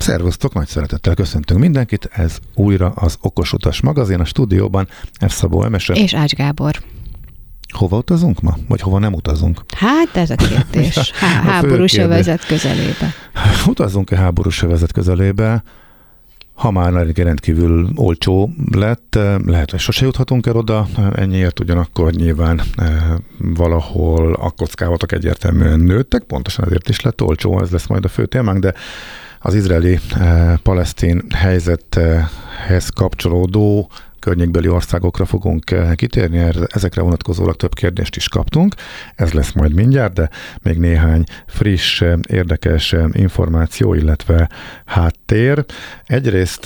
Szervusztok, nagy szeretettel köszöntünk mindenkit, ez újra az Okos Utas magazin, a stúdióban F. Szabó Emese. És Ács Gábor. Hova utazunk ma? Vagy hova nem utazunk? Hát ez a kérdés. Háborús övezet közelébe. Utazzunk-e háborús övezet közelébe? Ha már rendkívül olcsó lett, lehet, hogy sose juthatunk el oda ennyiért, ugyanakkor nyilván valahol a kockázatok egyértelműen nőttek, pontosan ezért is lett olcsó, ez lesz majd a fő témánk, de az izraeli-palesztin helyzethez kapcsolódó környékbeli országokra fogunk kitérni, ezekre vonatkozólag több kérdést is kaptunk, ez lesz majd mindjárt, de még néhány friss, érdekes információ, illetve háttér. Egyrészt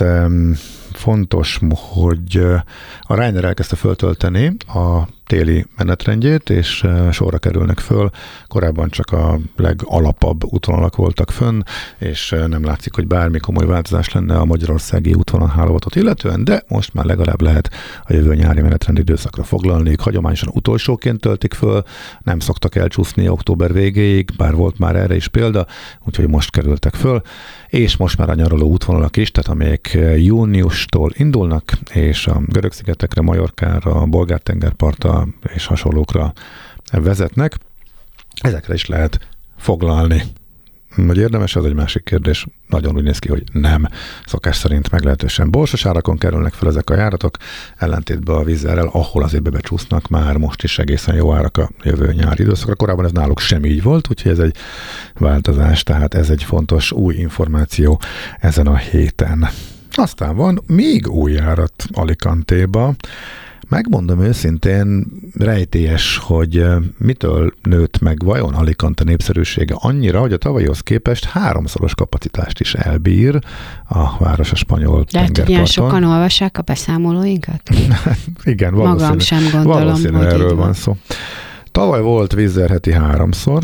fontos, hogy a Ryanair elkezdte föltölteni a téli menetrendjét, és sorra kerülnek föl. Korábban csak a legalapabb útvonalak voltak fönn, és nem látszik, hogy bármi komoly változás lenne a magyarországi útvonalhálózatot illetően, de most már legalább lehet a jövő nyári menetrend időszakra foglalni. Ők hagyományosan utolsóként töltik föl, nem szoktak elcsúszni október végéig, bár volt már erre is példa, úgyhogy most kerültek föl, és most már a nyaraló útvonalak is, tehát amelyek júniustól indulnak, és a Görög-szigetekre, Majorkára, a Bolgár-tengerpartra és hasonlókra vezetnek. Ezekre is lehet foglalni. Vagy érdemes, ez egy másik kérdés. Nagyon úgy néz ki, hogy nem. Szokás szerint meglehetősen borsos árakon kerülnek fel ezek a járatok, ellentétben a Wizzairrel, ahol azért bebecsúsznak már most is egészen jó árak a jövő nyári időszakra. Korábban ez náluk sem így volt, úgyhogy ez egy változás, tehát ez egy fontos új információ ezen a héten. Aztán van még új járat Alicantéba. Megmondom őszintén, rejtélyes, hogy mitől nőtt meg vajon Alicante népszerűsége annyira, hogy a tavalyhoz képest 3-szoros kapacitást is elbír a város a spanyol tengerparton. De ilyen sokan olvassák a beszámolóinkat? Igen, magam sem gondolom, valószínű hogy erről van szó. Tavaly volt Wizzair heti 3-szor,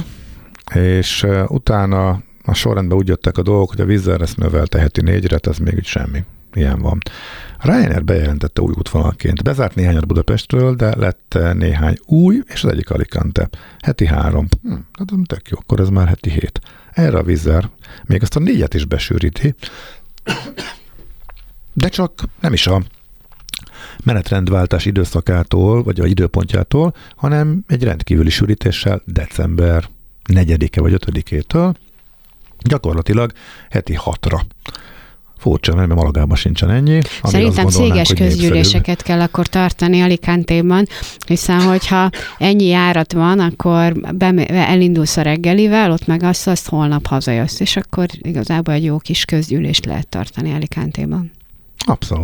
és utána a sorrendben úgy jöttek a dolgok, hogy a Wizzair ezt növelte heti 4-re, ez még úgy semmi. Ilyen van. A Ryanair bejelentette új útvonalként. Bezárt néhányat Budapestről, de lett néhány új, és az egyik Alicante. Heti 3. Hát tök jó, akkor ez már heti 7. Erre a Wizzair még azt a 4-et is besűríti, de csak nem is a menetrendváltás időszakától, vagy a időpontjától, hanem egy rendkívüli sűrítéssel december 4-e vagy 5-től, gyakorlatilag heti 6-ra. Furcsa, mert Malagában sincsen ennyi. Szerintem céges közgyűléseket kell akkor tartani Alicante-ban, hiszen hogyha ennyi járat van, akkor elindulsz a reggelivel, ott meg azt holnap hazajössz, és akkor igazából egy jó kis közgyűlést lehet tartani Alicante-ban. Abszolút.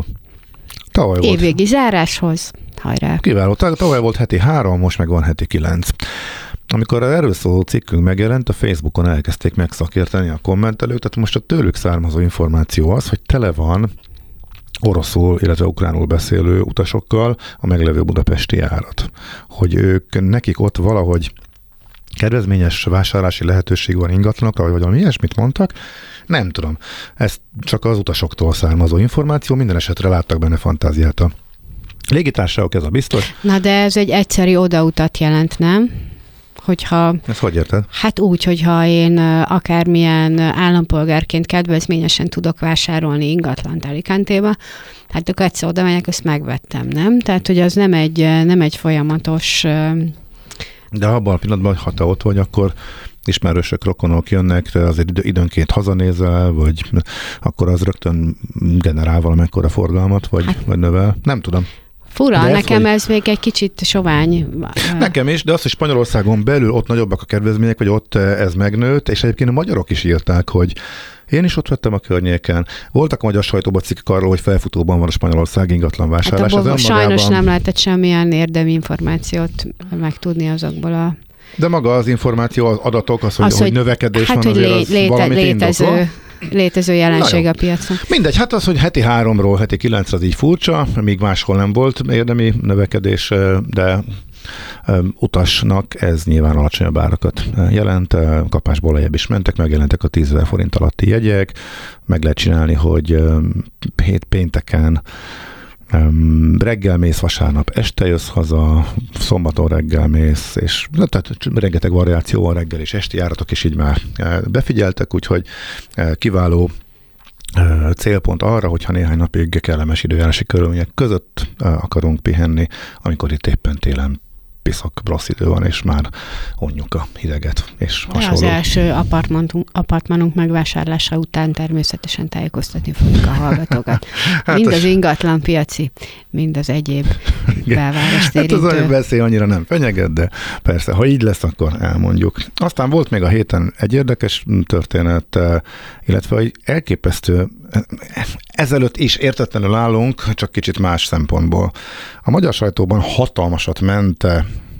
Évvégi záráshoz. Hajrá! Kiváló. Tavaly volt heti 3, most meg van heti 9. Amikor erről szóló cikkünk megjelent, a Facebookon elkezdték megszakérteni a kommentelőt, tehát most a tőlük származó információ az, hogy tele van oroszul, illetve ukránul beszélő utasokkal a meglevő budapesti járat. Hogy nekik ott valahogy kedvezményes vásárlási lehetőség van ingatlanokra, vagy valami ilyesmit mondtak, nem tudom. Ez csak az utasoktól származó információ, minden esetre láttak benne fantáziát a légitársaságok, ez a biztos. Na de ez egy egyszeri odautat jelent, nem? Hogyha, ezt hogy érted? Hát úgy, hogyha én akármilyen állampolgárként kedvezményesen tudok vásárolni ingatlant Alicante-ba, hát akkor egyszer oda megyek, azt megvettem, nem? Tehát, hogy az nem egy folyamatos... De abban a pillanatban, ha te ott vagy, akkor ismerősök, rokonok jönnek, azért időnként hazanézel, vagy akkor az rögtön generál valamekkora forgalmat, vagy növel. Nem tudom. Fura, nekem ez még egy kicsit sovány. Nekem is, de az, hogy Spanyolországon belül ott nagyobbak a kedvezmények, vagy ott ez megnőtt, és egyébként a magyarok is írták, hogy én is ott vettem a környéken. Voltak a magyar sajtóban cikkek arról, hogy felfutóban van a Spanyolország ingatlan vásárlás. Hát sajnos nem lehetett semmilyen érdemi információt megtudni azokból a... De maga az információ, az adatok, hogy növekedés van, azért az valamit indokol. Létező jelenség a piacon. Mindegy, hát az, hogy heti 3-ról heti 9-re az így furcsa, míg máshol nem volt érdemi növekedés, de utasnak ez nyilván alacsonyabb árakat jelent, kapásból lejjebb is mentek, megjelentek a 10 000 forint alatti jegyek, meg lehet csinálni, hogy hét pénteken reggel mész, vasárnap este jössz haza, szombaton reggel mész, és tehát rengeteg variáció van, reggel és esti járatok is így már befigyeltek, úgyhogy kiváló célpont arra, hogyha néhány napig kellemes időjárási körülmények között akarunk pihenni, amikor itt éppen télen piszok rossz idő van, és már unjuk a hideget, és hasonló. Az első apartmanunk megvásárlása után természetesen tájékoztatni fogjuk a hallgatókat. Mind az ingatlan piaci, mind az egyéb belvárost érintő. Hát az veszély annyira nem fenyeget, de persze, ha így lesz, akkor elmondjuk. Aztán volt még a héten egy érdekes történet, illetve egy elképesztő, ezelőtt is értetlenül állunk, csak kicsit más szempontból. A magyar sajtóban hatalmasat ment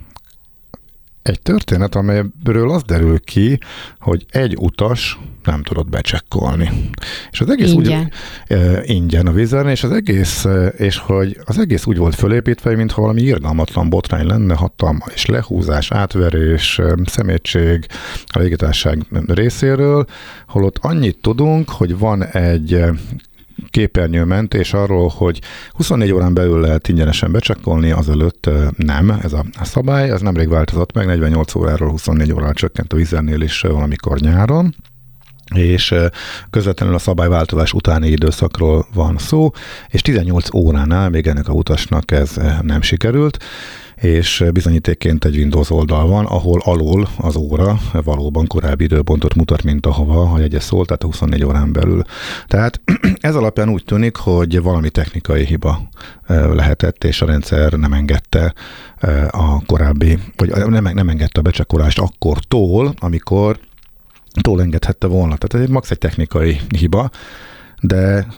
egy történet, amelyről az derül ki, hogy egy utas nem tudott becsekkolni. És az egész ingyen. Ingyen a Vizern, és hogy az egész úgy volt fölépítve, mintha valami irgalmatlan botrány lenne, hatalmas lehúzás, átverés, szemétség a légitársaság részéről, holott annyit tudunk, hogy van egy képernyőmentés arról, hogy 24 órán belül lehet ingyenesen becsekkolni, azelőtt nem. Ez a szabály, ez nemrég változott meg, 48 óráról 24 órára csökkent a Vizernél is valamikor nyáron, és közvetlenül a szabályváltozás utáni időszakról van szó, és 18 óránál még ennek a utasnak ez nem sikerült, és bizonyítékként egy Windows oldal van, ahol alul az óra valóban korábbi időpontot mutat, mint ahova a jegye szólt, tehát a 24 órán belül. Tehát ez alapján úgy tűnik, hogy valami technikai hiba lehetett, és a rendszer nem engedte a korábbi, vagy nem engedte a becsekkolást akkortól, amikor engedhette volna. Tehát ez max egy technikai hiba, de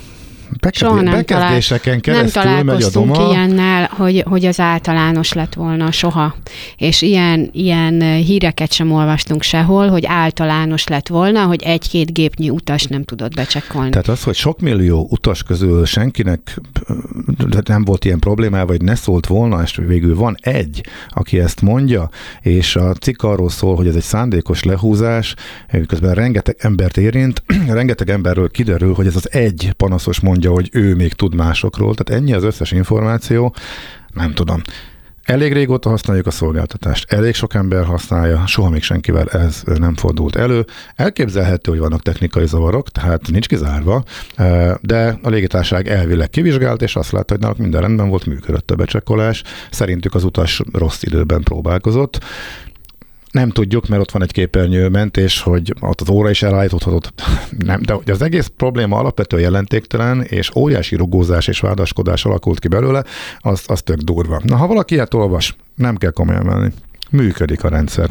bekezdéseken keresztül nem megy a doma. találkoztunk ilyennel, hogy az általános lett volna soha. És ilyen híreket sem olvastunk sehol, hogy általános lett volna, hogy egy-két gépnyi utas nem tudott becsekkolni. Tehát az, hogy sok millió utas közül senkinek nem volt ilyen problémája, vagy ne szólt volna, és végül van egy, aki ezt mondja, és a cikk arról szól, hogy ez egy szándékos lehúzás, közben rengeteg embert érint, rengeteg emberről kiderül, hogy ez az egy panaszos mondja, hogy ő még tud másokról, tehát ennyi az összes információ, nem tudom. Elég régóta használjuk a szolgáltatást, elég sok ember használja, soha még senkivel ez nem fordult elő. Elképzelhető, hogy vannak technikai zavarok, tehát nincs kizárva, de a légitársaság elvileg kivizsgált, és azt látta, hogy náluk minden rendben volt, működött a becsekkolás. Szerintük az utas rossz időben próbálkozott. Nem tudjuk, mert ott van egy képernyőmentés, hogy ott az óra is elállíthatott. Nem, de az egész probléma alapvetően jelentéktelen, és óriási rugózás és vádaskodás alakult ki belőle, az tök durva. Na, ha valaki ilyet olvas, nem kell komolyan venni. Működik a rendszer.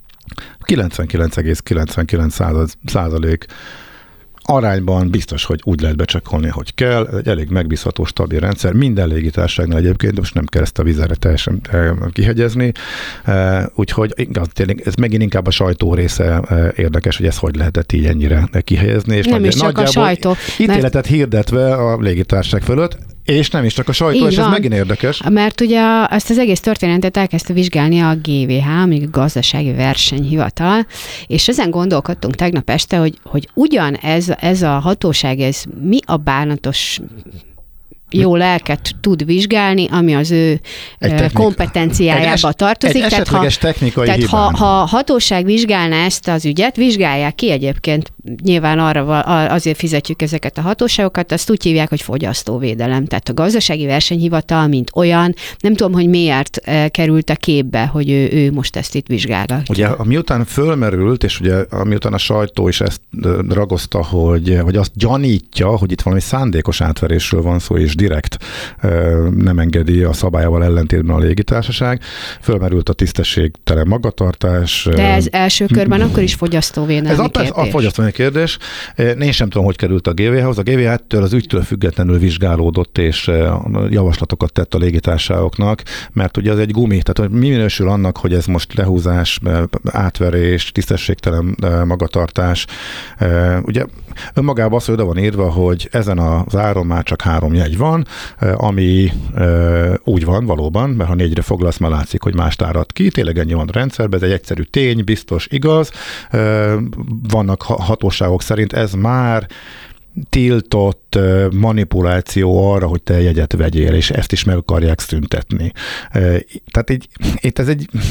99,99% arányban biztos, hogy úgy lehet becsekkolni, hogy kell. Ez egy elég megbízható, stabil rendszer. Minden légitársaságnál egyébként, most nem kell ezt a Vizerre teljesen kihegyezni. Úgyhogy tényleg ez megint inkább a sajtó része érdekes, hogy ez hogy lehetett így ennyire kihelyezni. És nem is csak a sajtó. Ítéletet hirdetve a légitársaság fölött, és nem is csak a sajtó, és ez megint érdekes. Mert ugye ezt az egész történetet elkezdte vizsgálni a GVH, még a Gazdasági Versenyhivatal, és ezen gondolkodtunk tegnap este, hogy ugyan ez a hatóság, ez mi a bánatos jó lelket tud vizsgálni, ami az ő kompetenciájába tartozik. Egy esetleges technikai hibán. Ha a hatóság vizsgálná ezt az ügyet, vizsgálják ki egyébként, nyilván azért fizetjük ezeket a hatóságokat, azt úgy hívják, hogy fogyasztóvédelem. Tehát a Gazdasági Versenyhivatal, mint olyan, nem tudom, hogy miért került a képbe, hogy ő most ezt itt vizsgálja. Ugye, miután fölmerült, és ugye miután a sajtó is ezt ragozta, vagy azt gyanítja, hogy itt valami szándékos átverésről van szó, és direkt nem engedi a szabályával ellentétben a légitársaság. Fölmerült a tisztességtelen magatartás. De ez első körben akkor is fogyasztóvédelmi kérdés. Ez a fogyasztóvédelmi kérdés. Én sem tudom, hogy került a GVH-hoz. A GVH-től az ügytől függetlenül vizsgálódott, és javaslatokat tett a légitársaságoknak, mert ugye az egy gumi, tehát mi minősül annak, hogy ez most lehúzás, átverés, tisztességtelen magatartás. Ugye önmagában az, hogy oda van írva, hogy ezen az áron már csak 3 jegy van, ami úgy van valóban, mert ha 4-re foglalsz, már látszik, hogy más tárad ki. Tényleg ennyi van a rendszerben, ez egy egyszerű tény, biztos, igaz. Vannak hatóságok szerint ez már tiltott manipuláció arra, hogy te jegyet vegyél, és ezt is meg akarják szüntetni. Tehát itt ez egy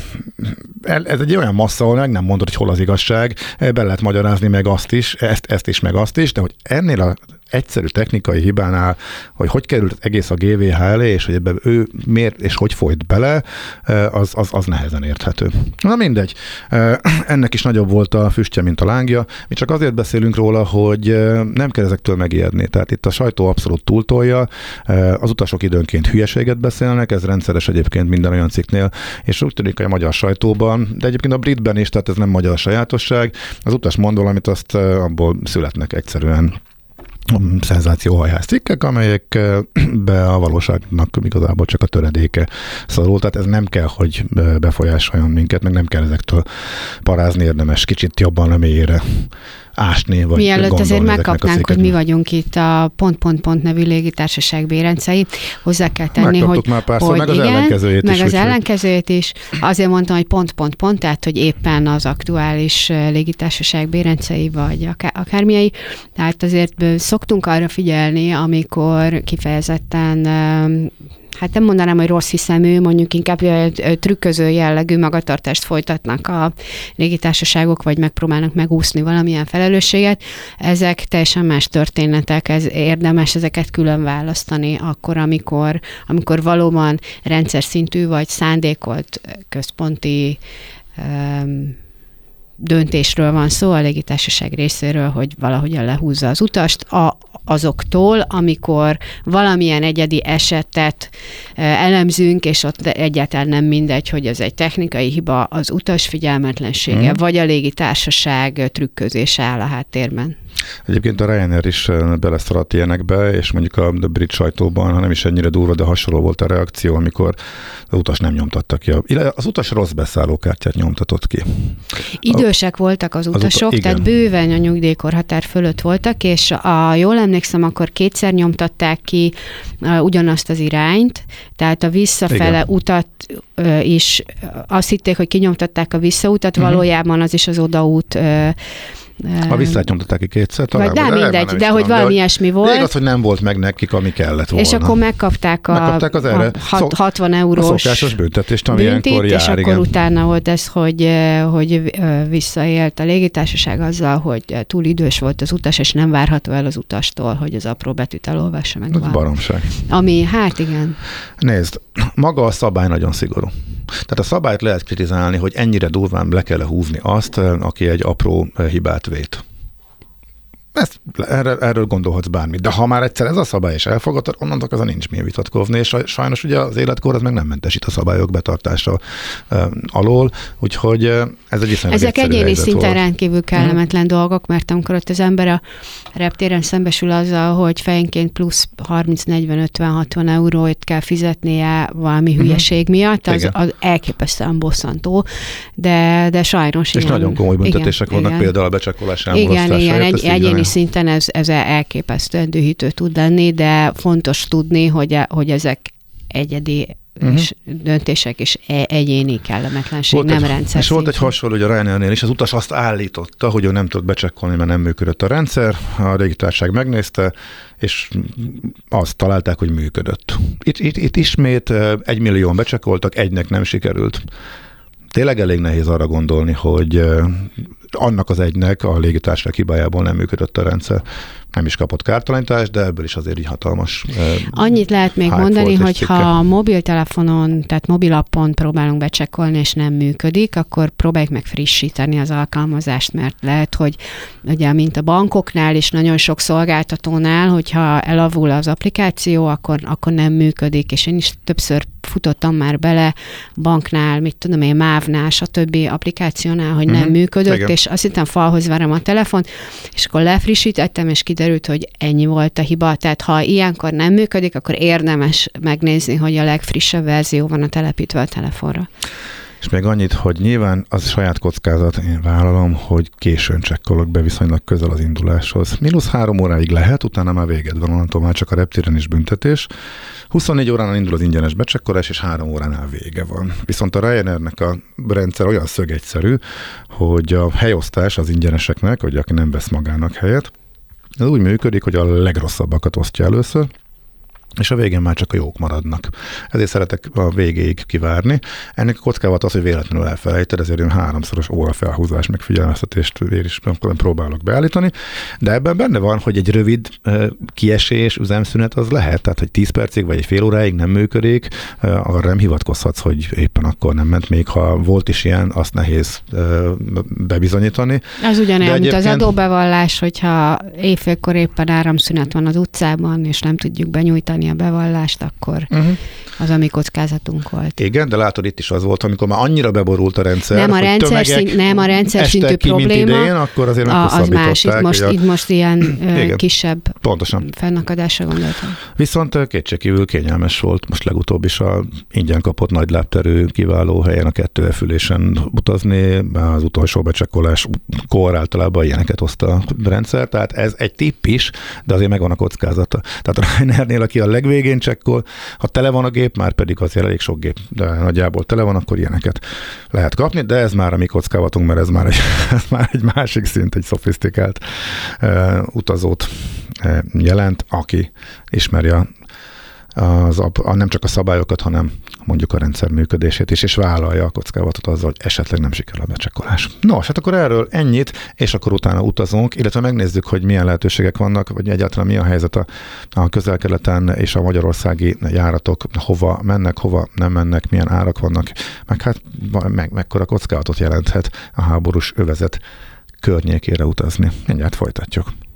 ez egy olyan massza, ahol meg nem mondod, hogy hol az igazság, be lehet magyarázni meg azt is, ezt is, meg azt is, de hogy ennél a egyszerű technikai hibánál, hogy került az egész a GVH elé, és hogy ebben ő miért és hogy folyt bele, az nehezen érthető. Na mindegy. Ennek is nagyobb volt a füstje, mint a lángja. Mi csak azért beszélünk róla, hogy nem kell ezektől megijedni. Tehát itt a sajtó abszolút túltolja, az utasok időnként hülyeséget beszélnek, ez rendszeres egyébként minden olyan cikknél, és úgy tűnik, hogy a magyar sajtóban, de egyébként a britben is, tehát ez nem magyar sajátosság, az utas mond valamit, azt abból születnek egyszerűen szenzációhajház cikkek, amelyekbe a valóságnak igazából csak a töredéke szorul, tehát ez nem kell, hogy befolyásoljon minket, meg nem kell ezektől parázni, érdemes kicsit jobban a mélyére ásni, vagy mielőtt azért megkapnánk, hogy mi vagyunk itt a pont nevű légitársaság bérencei. Hozzá kell tenni, hogy már párszor, meg az ellenkezőjét meg is. Az ellenkezőjét is. Azért mondtam, hogy pont, tehát, hogy éppen az aktuális légitársaság bérencei, vagy akármilyei. Tehát azért szoktunk arra figyelni, amikor kifejezetten hát nem mondanám, hogy rossz hiszemű, mondjuk inkább trükköző jellegű magatartást folytatnak a légitársaságok, vagy megpróbálnak megúszni valamilyen felelősséget. Ezek teljesen más történetek, ez érdemes ezeket külön választani akkor, amikor valóban rendszer szintű, vagy szándékolt központi döntésről van szó a légitársaság részéről, hogy valahogyan lehúzza az utast azoktól, amikor valamilyen egyedi esetet elemzünk, és ott egyáltalán nem mindegy, hogy ez egy technikai hiba, az utas figyelmetlensége, vagy a légitársaság trükközése áll a háttérben. Egyébként a Ryanair is beleszaladt ilyenekbe, és mondjuk a brit sajtóban, ha nem is ennyire durva, de hasonló volt a reakció, amikor az utas nem nyomtatta ki. Az utas rossz beszállókártyát nyomtatott ki. Idősek voltak az utasok, tehát bőven a nyugdíjkorhatár fölött voltak, és jól emlékszem, akkor kétszer nyomtatták ki ugyanazt az irányt, tehát a visszafele utat is azt hitték, hogy kinyomtatták a visszautat, valójában az is az odaút. A visszát nyomtatták ki kétszer talán? Vagy nem mindegy, de hogy valami ilyesmi volt. Igaz, hogy nem volt meg nekik, ami kellett volna. És akkor megkapták az erre 60 eurós szokásos büntetést, ami ilyenkor jár. És akkor utána volt ez, hogy visszaélt a légitársaság azzal, hogy túl idős volt az utas, és nem várható el az utastól, hogy az apró betűt elolvassa meg. Ez baromság. Ami, hát igen. Nézd, maga a szabály nagyon szigorú. Tehát a szabályt lehet kritizálni, hogy ennyire durván le kell húzni azt, aki egy apró hibát vét. Erről gondolhatsz bármit. De ha már egyszer ez a szabály is elfogadta, onnantól az nincs miért vitatkozni, és sajnos ugye az életkor az meg nem mentesít a szabályok betartása alól, úgyhogy ez egy iszonyat ezek egyéni szinten rendkívül kellemetlen dolgok, mert amikor ott az ember a reptéren szembesül azzal, hogy fejenként plusz 30-40-50-60 eurót kell fizetnie valami hülyeség miatt, az elképesztően bosszantó, de sajnos és nagyon komoly büntetések vannak, például a becsekkolás elmulasztásáért. Igen, egyéni szinten ez elképesztően dühítő tud lenni, de fontos tudni, hogy ezek egyedi és döntések és egyéni kellemetlenség, nem rendszer. És volt egy hasonló, hogy a Ryanairnél is az utas azt állította, hogy ő nem tudott becsekkolni, mert nem működött a rendszer, a légitársaság megnézte, és azt találták, hogy működött. Itt ismét 1 millióan becsekkoltak, egynek nem sikerült. Tényleg elég nehéz arra gondolni, hogy annak az egynek a légitársaság hibájából nem működött a rendszer. Nem is kapott kártalanítást, de ebből is azért így hatalmas. Annyit lehet még mondani, hogy ha mobiltelefonon, tehát mobilappon próbálunk becsekkolni, és nem működik, akkor próbáljuk meg frissíteni az alkalmazást, mert lehet, hogy ugye, mint a bankoknál és nagyon sok szolgáltatónál, hogyha elavul az applikáció, akkor nem működik, és én is többször futottam már bele banknál, mit tudom én, MÁV-nál, stb. Applikációnál, hogy nem működött, igen. És azt hittem falhoz verem a telefont, és akkor lefrissítettem, és kiderült, hogy ennyi volt a hiba. Tehát ha ilyenkor nem működik, akkor érdemes megnézni, hogy a legfrissebb verzió van a telepítve a telefonra. És még annyit, hogy nyilván az saját kockázat, én vállalom, hogy későn csekkolok be viszonylag közel az induláshoz. -3 óráig lehet, utána már véged van, onnantól már csak a reptéren is büntetés. 24 óránál indul az ingyenes becsekkolás, és 3 óránál vége van. Viszont a Ryanairnek a rendszer olyan szögegyszerű, hogy a helyosztás az ingyeneseknek, vagy aki nem vesz magának helyet, ez úgy működik, hogy a legrosszabbakat osztja először, és a végén már csak a jók maradnak. Ezért szeretek a végéig kivárni. Ennek a kockázat az, hogy véletlenül elfelejted, ezért én 3-szoros órafelhúzás megfigyelmeztetést is próbálok beállítani, de ebben benne van, hogy egy rövid kiesés, üzemszünet az lehet, tehát hogy 10 percig vagy egy fél óráig nem működik, arra nem hivatkozhatsz, hogy éppen akkor nem ment, még ha volt is ilyen, azt nehéz bebizonyítani. Az ugyanilyen, mint az adóbevallás, hogyha éjfélkor éppen áramszünet van az utcában, és nem tudjuk benyújtani a bevallást, akkor az a mi kockázatunk volt. Igen, de látod, itt is az volt, amikor már annyira beborult a rendszer, nem a rendszer szintű probléma, idején, akkor azért az más, itt most ilyen kisebb pontosan fennakadásra gondoltam. Viszont kétségkívül kényelmes volt most legutóbb is a ingyen kapott nagy lábterű kiváló helyen a 2 fülésen utazni, az utolsó becsekkoláskor általában ilyeneket hozta a rendszer, tehát ez egy tipp is, de azért megvan a kockázata. Tehát a Ryanairnél, aki a legvégén csekkol, ha tele van a gép, már pedig azért elég sok gép, de nagyjából tele van, akkor ilyeneket lehet kapni, de ez már a mi kockázatunk, mert ez már egy másik szint, egy szofisztikált utazót jelent, aki ismeri nem csak a szabályokat, hanem mondjuk a rendszer működését is, és vállalja a kockázatot azzal, hogy esetleg nem sikerül a becsekkolás. Nos, hát akkor erről ennyit, és akkor utána utazunk, illetve megnézzük, hogy milyen lehetőségek vannak, vagy egyáltalán mi a helyzet a Közel-Keleten és a magyarországi járatok, hova mennek, hova nem mennek, milyen árak vannak, meg hát mekkora kockázatot jelenthet a háborús övezet környékére utazni. Mindjárt folytatjuk.